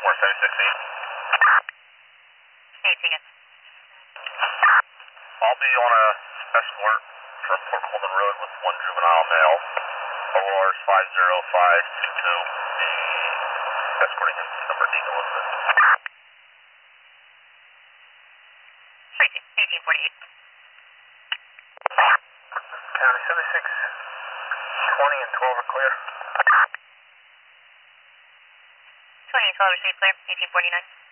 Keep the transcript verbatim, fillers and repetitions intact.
Baltimore seventy-six eight. eighteen. I'll be on a escort from Port Coleman Road with one juvenile male. O R is five zero five two two. The escorting him to number eight Elizabeth. eighteen forty-eight. County seventy-six twenty and twelve are clear. twenty and twelve are safe clear. eighteen forty-nine.